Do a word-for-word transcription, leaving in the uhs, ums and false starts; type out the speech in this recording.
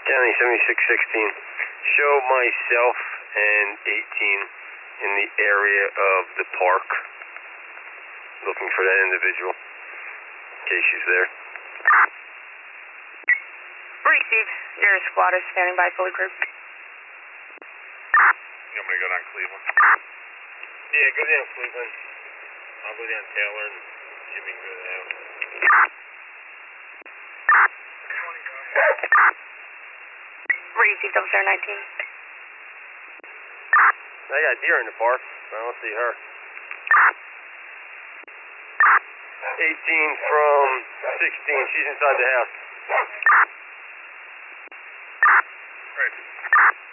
County seventy-six sixteen. Show myself and eighteen in the area of the park. Looking for that individual in case she's there. Receive. Nearest squad is standing by, fully cleared. You want me to go down Cleveland? Yeah, go down Cleveland. I'll go down Taylor and Jimmy can go down. Receive, double zero nineteen. I got deer in the park, but I don't see her. eighteen from sixteen, she's inside the house. Right.